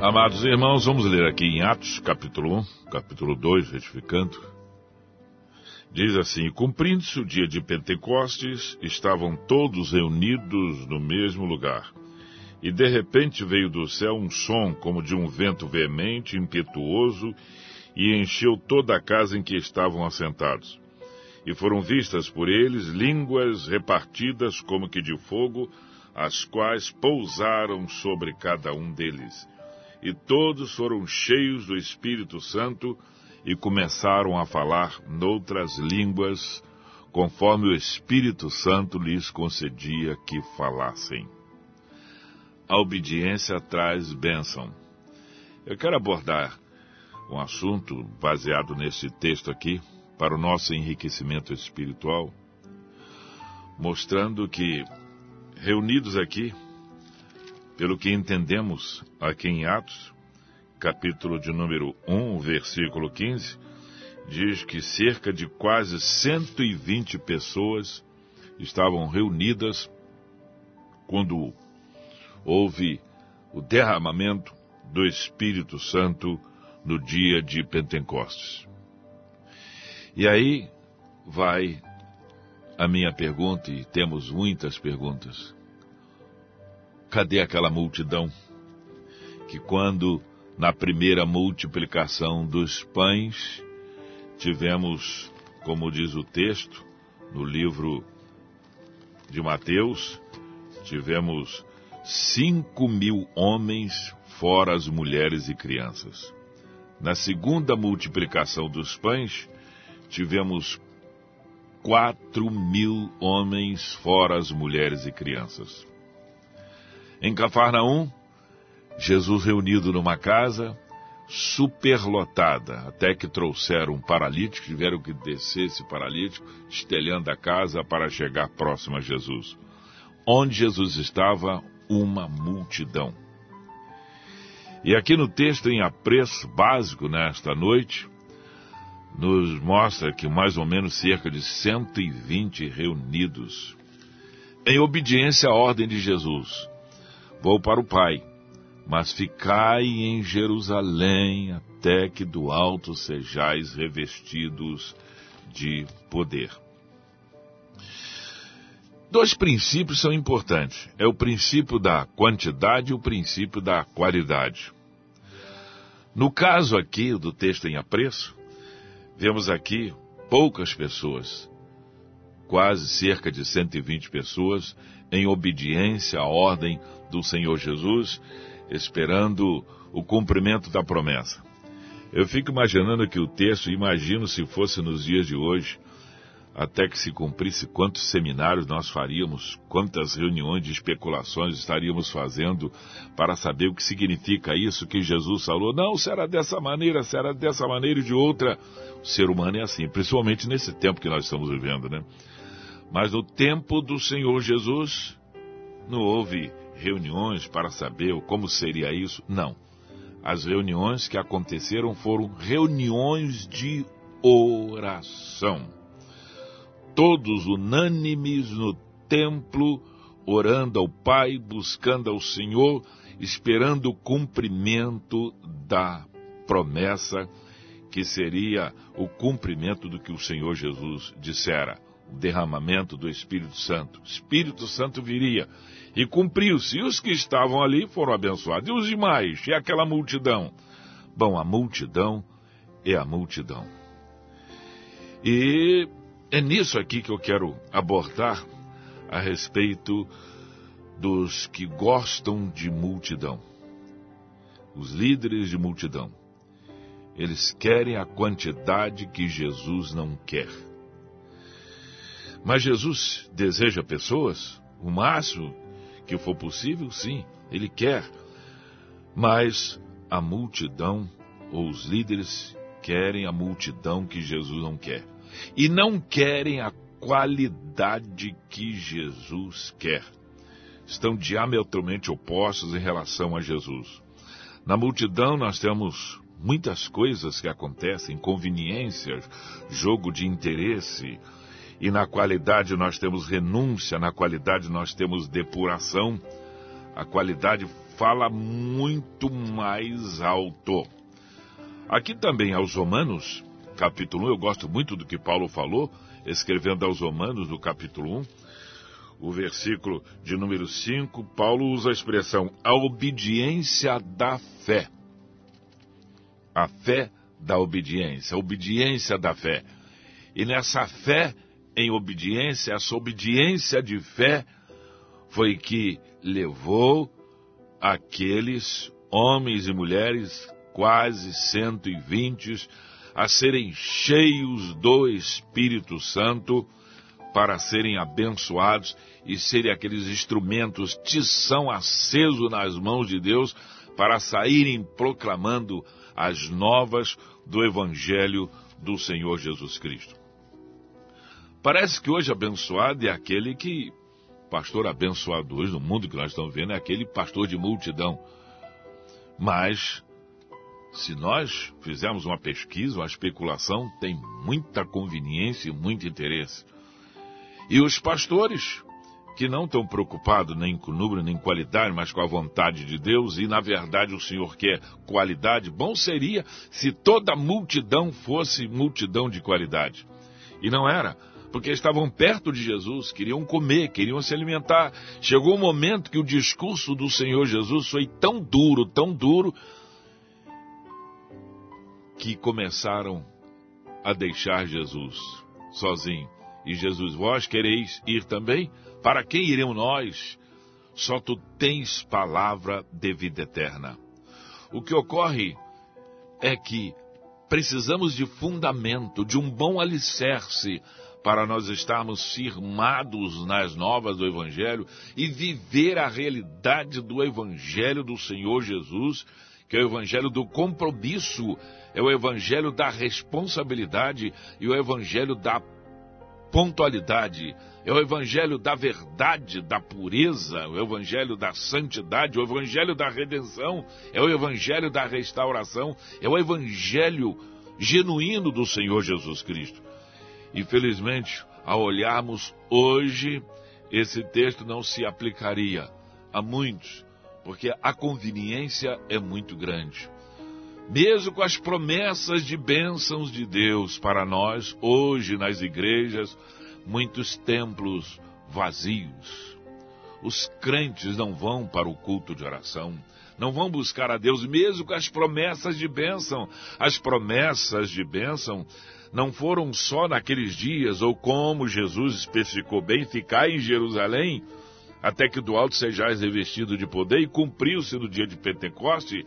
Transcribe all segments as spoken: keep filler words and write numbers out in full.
Amados irmãos, vamos ler aqui em Atos, capítulo um, capítulo dois, retificando. Diz assim: cumprindo-se o dia de Pentecostes, estavam todos reunidos no mesmo lugar. E de repente veio do céu um som como de um vento veemente, impetuoso, e encheu toda a casa em que estavam assentados. E foram vistas por eles línguas repartidas como que de fogo, as quais pousaram sobre cada um deles. E todos foram cheios do Espírito Santo e começaram a falar noutras línguas, conforme o Espírito Santo lhes concedia que falassem. A obediência traz bênção. Eu quero abordar um assunto baseado nesse texto aqui, para o nosso enriquecimento espiritual, mostrando que, reunidos aqui, pelo que entendemos aqui em Atos, capítulo de número um, versículo quinze, diz que cerca de quase cento e vinte pessoas estavam reunidas quando houve o derramamento do Espírito Santo no dia de Pentecostes. E aí vai a minha pergunta, e temos muitas perguntas. Cadê aquela multidão que, quando na primeira multiplicação dos pães, tivemos, como diz o texto, no livro de Mateus, tivemos cinco mil homens, fora as mulheres e crianças. Na segunda multiplicação dos pães, tivemos quatro mil homens, fora as mulheres e crianças. Em Cafarnaum, Jesus reunido numa casa superlotada, até que trouxeram um paralítico, tiveram que descer esse paralítico, estelhando a casa para chegar próximo a Jesus. Onde Jesus estava, uma multidão. E aqui no texto, em apreço básico nesta noite, nos mostra que mais ou menos cerca de cento e vinte reunidos, em obediência à ordem de Jesus. Vou para o Pai, mas ficai em Jerusalém até que do alto sejais revestidos de poder. Dois princípios são importantes. É o princípio da quantidade e o princípio da qualidade. No caso aqui do texto em apreço, vemos aqui poucas pessoas, quase cerca de cento e vinte pessoas, em obediência à ordem do Senhor Jesus, esperando o cumprimento da promessa. Eu fico imaginando aqui o texto, imagino se fosse nos dias de hoje, até que se cumprisse, quantos seminários nós faríamos, quantas reuniões de especulações estaríamos fazendo para saber o que significa isso que Jesus falou. Não, será dessa maneira, será dessa maneira e de outra. O ser humano é assim, principalmente nesse tempo que nós estamos vivendo, né? Mas no tempo do Senhor Jesus, não houve reuniões para saber como seria isso. Não. As reuniões que aconteceram foram reuniões de oração. Todos unânimes no templo, orando ao Pai, buscando ao Senhor, esperando o cumprimento da promessa, que seria o cumprimento do que o Senhor Jesus dissera, o derramamento do Espírito Santo. O Espírito Santo viria e cumpriu-se. E os que estavam ali foram abençoados. E os demais? E aquela multidão? Bom, a multidão é a multidão. E é nisso aqui que eu quero abordar a respeito dos que gostam de multidão. Os líderes de multidão. Eles querem a quantidade que Jesus não quer. Mas Jesus deseja pessoas, o máximo que for possível, sim, Ele quer. Mas a multidão, ou os líderes, querem a multidão que Jesus não quer. E não querem a qualidade que Jesus quer. Estão diametralmente opostos em relação a Jesus. Na multidão nós temos muitas coisas que acontecem, conveniências, jogo de interesse, e na qualidade nós temos renúncia, na qualidade nós temos depuração. A qualidade fala muito mais alto. Aqui também aos Romanos, capítulo um, eu gosto muito do que Paulo falou, escrevendo aos Romanos, no capítulo um, o versículo de número cinco, Paulo usa a expressão, a obediência da fé. A fé da obediência, a obediência da fé. E nessa fé em obediência, essa obediência de fé, foi que levou aqueles homens e mulheres, quase cento e vinte, a serem cheios do Espírito Santo, para serem abençoados e serem aqueles instrumentos, tição aceso nas mãos de Deus, para saírem proclamando as novas do Evangelho do Senhor Jesus Cristo. Parece que hoje abençoado é aquele que, pastor abençoado hoje no mundo que nós estamos vendo, é aquele pastor de multidão. Mas, se nós fizermos uma pesquisa, uma especulação, tem muita conveniência e muito interesse. E os pastores, que não estão preocupados nem com número, nem qualidade, mas com a vontade de Deus, e na verdade o Senhor quer qualidade, bom seria se toda a multidão fosse multidão de qualidade. E não era, porque estavam perto de Jesus, queriam comer, queriam se alimentar. Chegou um momento que o discurso do Senhor Jesus foi tão duro, tão duro, que começaram a deixar Jesus sozinho. E Jesus, vós quereis ir também? Para quem iremos nós? Só tu tens palavra de vida eterna. O que ocorre é que precisamos de fundamento, de um bom alicerce, para nós estarmos firmados nas novas do Evangelho e viver a realidade do Evangelho do Senhor Jesus, que é o Evangelho do compromisso, é o Evangelho da responsabilidade e o Evangelho da pontualidade, é o Evangelho da verdade, da pureza, o Evangelho da santidade, o Evangelho da redenção, é o Evangelho da restauração, é o Evangelho genuíno do Senhor Jesus Cristo. Infelizmente, ao olharmos hoje, esse texto não se aplicaria a muitos, porque a conveniência é muito grande. Mesmo com as promessas de bênçãos de Deus para nós, hoje nas igrejas, muitos templos vazios. Os crentes não vão para o culto de oração, não vão buscar a Deus, mesmo com as promessas de bênção. As promessas de bênção não foram só naqueles dias, ou como Jesus especificou bem, ficar em Jerusalém, até que do alto sejais revestido de poder, e cumpriu-se no dia de Pentecoste.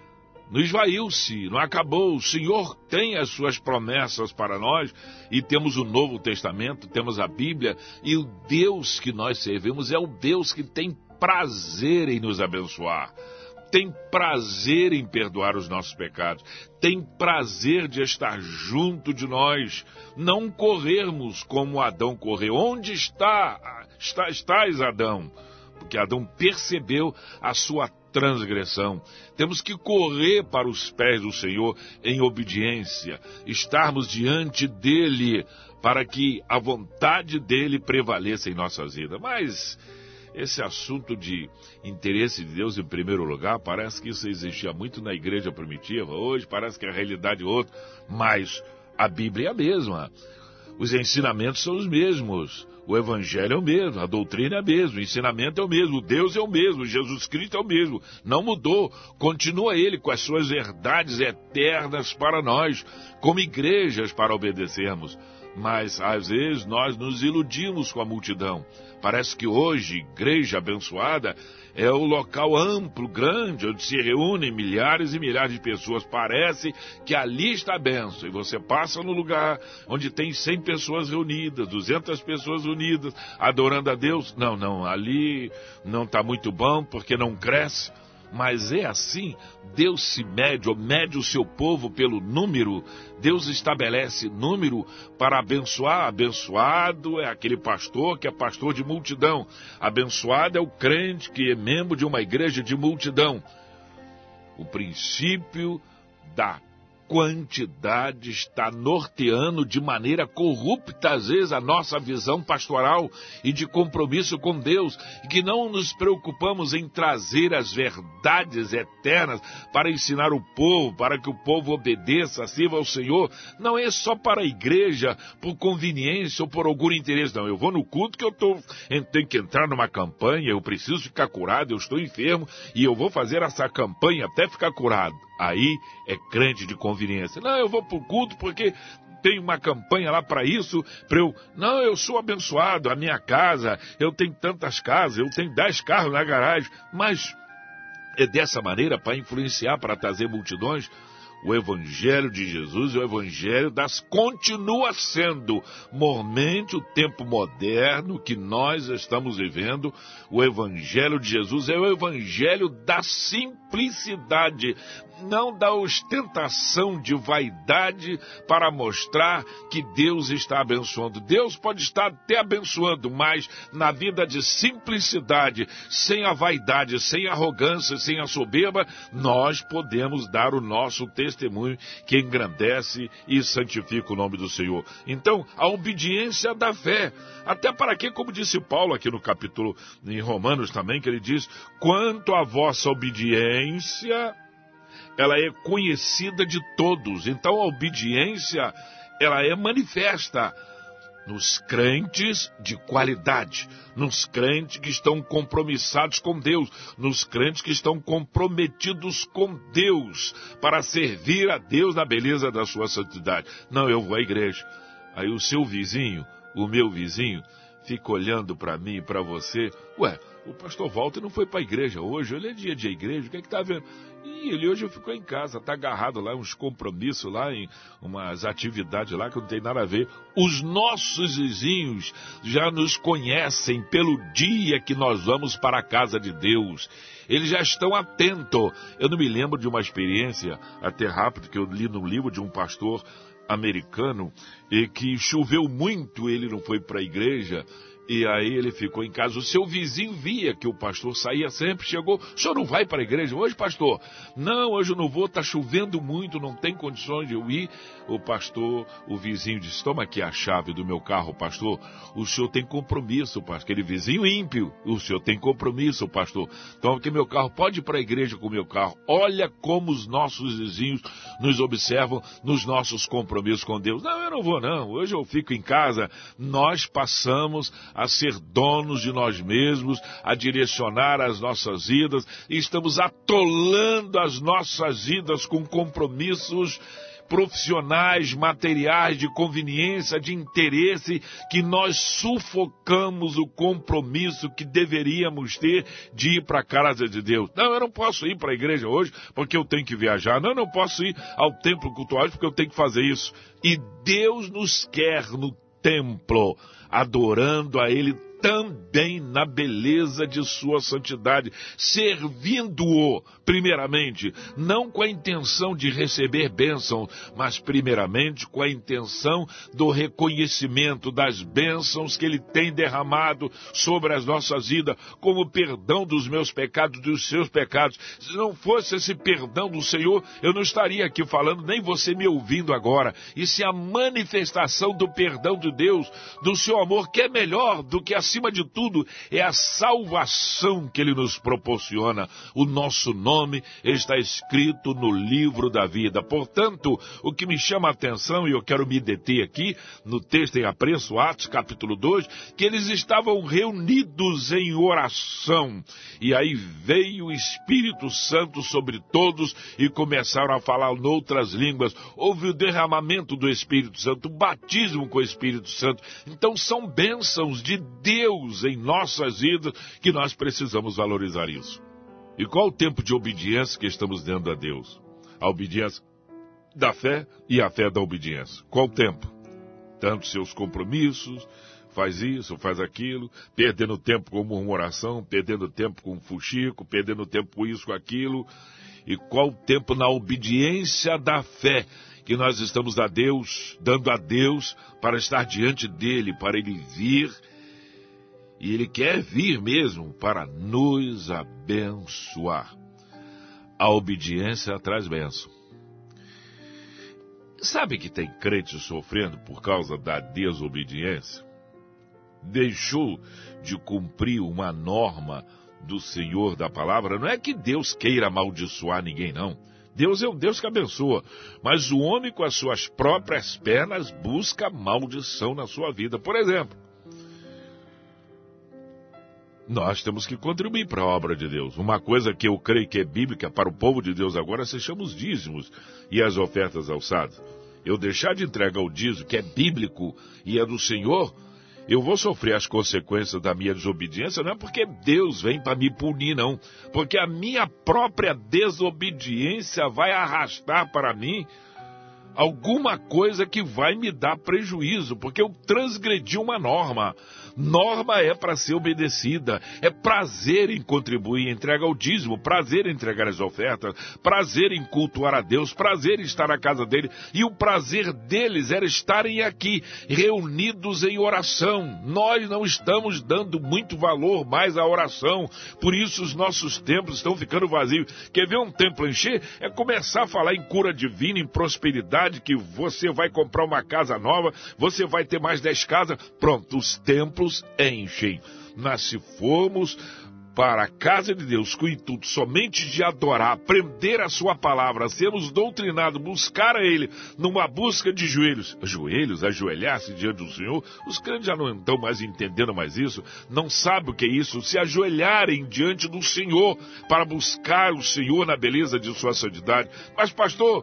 Não esvaiu-se, não acabou. O Senhor tem as suas promessas para nós, e temos o Novo Testamento, temos a Bíblia, e o Deus que nós servimos é o Deus que tem prazer em nos abençoar, tem prazer em perdoar os nossos pecados, tem prazer de estar junto de nós, não corrermos como Adão correu. Onde está, está estás, Adão? Porque Adão percebeu a sua transgressão. Temos que correr para os pés do Senhor em obediência, estarmos diante dele para que a vontade dele prevaleça em nossas vidas. Mas esse assunto de interesse de Deus em primeiro lugar, parece que isso existia muito na igreja primitiva. Hoje parece que a realidade é outra, mas a Bíblia é a mesma. Os ensinamentos são os mesmos. O Evangelho é o mesmo, a doutrina é a mesma, o ensinamento é o mesmo, Deus é o mesmo, Jesus Cristo é o mesmo. Não mudou, continua Ele com as suas verdades eternas para nós, como igrejas para obedecermos. Mas, às vezes, nós nos iludimos com a multidão. Parece que hoje, igreja abençoada, é o local amplo, grande, onde se reúnem milhares e milhares de pessoas. Parece que ali está a bênção. E você passa no lugar onde tem cem pessoas reunidas, duzentas pessoas reunidas, adorando a Deus. Não, não, ali não está muito bom, porque não cresce. Mas é assim, Deus se mede, ou mede o seu povo pelo número. Deus estabelece número para abençoar. Abençoado é aquele pastor que é pastor de multidão. Abençoado é o crente que é membro de uma igreja de multidão. O princípio da quantidade está norteando de maneira corrupta, às vezes, a nossa visão pastoral e de compromisso com Deus, e que não nos preocupamos em trazer as verdades eternas para ensinar o povo, para que o povo obedeça, sirva ao Senhor. Não é só para a igreja, por conveniência ou por algum interesse, não. Eu vou no culto que eu, tô, eu tenho que entrar numa campanha, eu preciso ficar curado, eu estou enfermo, e eu vou fazer essa campanha até ficar curado. Aí é crente de conveniência. Não, eu vou para o culto porque tem uma campanha lá para isso, para eu... Não, eu sou abençoado, a minha casa, eu tenho tantas casas, eu tenho dez carros na garagem, mas é dessa maneira para influenciar, para trazer multidões. O Evangelho de Jesus é o Evangelho das... continua sendo, mormente o tempo moderno que nós estamos vivendo. O Evangelho de Jesus é o Evangelho da simplicidade, não da ostentação de vaidade para mostrar que Deus está abençoando. Deus pode estar até abençoando, mas na vida de simplicidade, sem a vaidade, sem a arrogância, sem a soberba, nós podemos dar o nosso testemunho que engrandece e santifica o nome do Senhor. Então, a obediência da fé. Até para que, como disse Paulo aqui no capítulo, em Romanos também, que ele diz, quanto à vossa obediência, ela é conhecida de todos. Então a obediência, ela é manifesta nos crentes de qualidade, nos crentes que estão compromissados com Deus, nos crentes que estão comprometidos com Deus, para servir a Deus na beleza da sua santidade. Não, eu vou à igreja. Aí o seu vizinho, o meu vizinho, fica olhando para mim e para você. Ué, o pastor Walter não foi para a igreja hoje, ele é dia de igreja, o que é que está vendo? E ele hoje ficou em casa, está agarrado lá, uns compromissos lá, em umas atividades lá que não tem nada a ver. Os nossos vizinhos já nos conhecem pelo dia que nós vamos para a casa de Deus. Eles já estão atentos. Eu não me lembro de uma experiência, até rápido, que eu li no livro de um pastor americano, e que choveu muito, ele não foi para a igreja, e aí ele ficou em casa. O seu vizinho via que o pastor saía sempre, chegou, o senhor não vai para a igreja hoje, pastor? Não, hoje eu não vou, está chovendo muito, não tem condições de eu ir. O pastor, o vizinho disse, toma aqui a chave do meu carro, pastor, o senhor tem compromisso, pastor. Aquele vizinho ímpio, o senhor tem compromisso, pastor. Então, porque meu carro, pode ir para a igreja com o meu carro. Olha como os nossos vizinhos nos observam nos nossos compromissos com Deus. Não, eu não vou não, hoje eu fico em casa. Nós passamos a ser donos de nós mesmos, a direcionar as nossas vidas, e estamos atolando as nossas vidas com compromissos profissionais, materiais, de conveniência, de interesse, que nós sufocamos o compromisso que deveríamos ter de ir para a casa de Deus. Não, eu não posso ir para a igreja hoje porque eu tenho que viajar. Não, eu não posso ir ao templo cultural porque eu tenho que fazer isso. E Deus nos quer no templo, adorando a Ele também na beleza de sua santidade, servindo-o, primeiramente, não com a intenção de receber bênção, mas primeiramente com a intenção do reconhecimento das bênçãos que Ele tem derramado sobre as nossas vidas, como o perdão dos meus pecados, dos seus pecados. Se não fosse esse perdão do Senhor, eu não estaria aqui falando, nem você me ouvindo agora. Isso é a manifestação do perdão de Deus, do seu amor, que é melhor do que a acima de tudo, é a salvação que Ele nos proporciona. O nosso nome está escrito no livro da vida. Portanto, o que me chama a atenção, e eu quero me deter aqui, no texto em apreço, Atos capítulo dois, que eles estavam reunidos em oração. E aí veio o Espírito Santo sobre todos e começaram a falar noutras línguas. Houve o derramamento do Espírito Santo, o batismo com o Espírito Santo. Então são bênçãos de Deus Deus em nossas vidas, que nós precisamos valorizar isso. E qual o tempo de obediência que estamos dando a Deus? A obediência da fé e a fé da obediência. Qual o tempo? Tanto seus compromissos, faz isso, faz aquilo, perdendo tempo com murmuração, perdendo tempo com fuxico, perdendo tempo com isso, com aquilo. E qual o tempo na obediência da fé que nós estamos a Deus, dando a Deus para estar diante dEle, para Ele vir. E Ele quer vir mesmo para nos abençoar. A obediência traz bênção. Sabe que tem crente sofrendo por causa da desobediência? Deixou de cumprir uma norma do Senhor da palavra. Não é que Deus queira amaldiçoar ninguém, não. Deus é um Deus que abençoa. Mas o homem com as suas próprias pernas busca maldição na sua vida. Por exemplo, nós temos que contribuir para a obra de Deus. Uma coisa que eu creio que é bíblica para o povo de Deus agora se chama os dízimos e as ofertas alçadas. Eu deixar de entregar o dízimo, que é bíblico e é do Senhor, eu vou sofrer as consequências da minha desobediência, não é porque Deus vem para me punir, não. Porque a minha própria desobediência vai arrastar para mim alguma coisa que vai me dar prejuízo, porque eu transgredi uma norma. Norma é para ser obedecida, é prazer em contribuir, entregar o dízimo, prazer em entregar as ofertas, prazer em cultuar a Deus, prazer em estar na casa dele, e o prazer deles era estarem aqui, reunidos em oração. Nós não estamos dando muito valor mais à oração, por isso os nossos templos estão ficando vazios. Quer ver um templo encher? É começar a falar em cura divina, em prosperidade, que você vai comprar uma casa nova, você vai ter mais dez casas, pronto, os templos enchem. Mas se formos para a casa de Deus com o intuito somente de adorar, aprender a sua palavra, sermos doutrinados, buscar a Ele numa busca de joelhos, joelhos, ajoelhar-se diante do Senhor, os crentes já não estão mais entendendo mais isso, não sabem o que é isso, se ajoelharem diante do Senhor para buscar o Senhor na beleza de sua santidade. Mas pastor,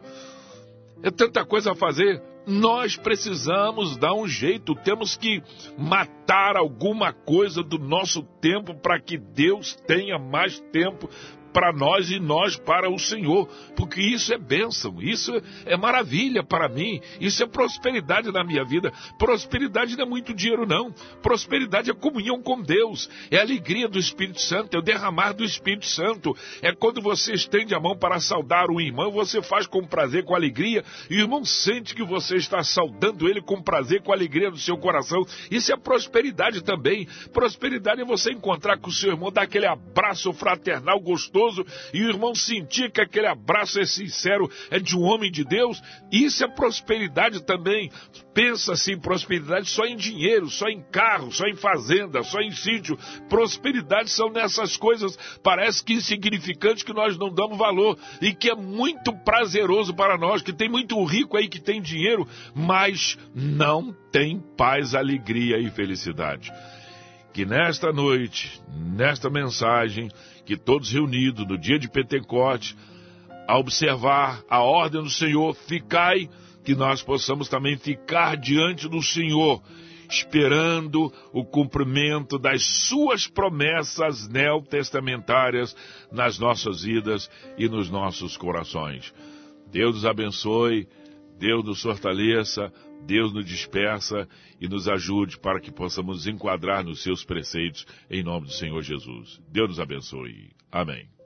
é tanta coisa a fazer. Nós precisamos dar um jeito, temos que matar alguma coisa do nosso tempo para que Deus tenha mais tempo para nós e nós para o Senhor, porque isso é bênção, isso é maravilha para mim, isso é prosperidade na minha vida. Prosperidade não é muito dinheiro, não. Prosperidade é comunhão com Deus, é a alegria do Espírito Santo, é o derramar do Espírito Santo, é quando você estende a mão para saudar o irmão, você faz com prazer, com alegria, e o irmão sente que você está saudando ele com prazer, com alegria do seu coração. Isso é prosperidade também. Prosperidade é você encontrar com o seu irmão, dar aquele abraço fraternal gostoso, e o irmão sentir que aquele abraço é sincero, é de um homem de Deus. Isso é prosperidade também. Pensa assim, prosperidade só em dinheiro, só em carro, só em fazenda, só em sítio. Prosperidade são nessas coisas, parece que insignificantes, que nós não damos valor, e que é muito prazeroso para nós, que tem muito rico aí que tem dinheiro, mas não tem paz, alegria e felicidade. Que nesta noite, nesta mensagem, que todos reunidos no dia de Pentecoste, a observar a ordem do Senhor, ficai, que nós possamos também ficar diante do Senhor, esperando o cumprimento das suas promessas neotestamentárias nas nossas vidas e nos nossos corações. Deus nos abençoe, Deus nos fortaleça, Deus nos dispersa e nos ajude para que possamos enquadrar nos seus preceitos em nome do Senhor Jesus. Deus nos abençoe. Amém.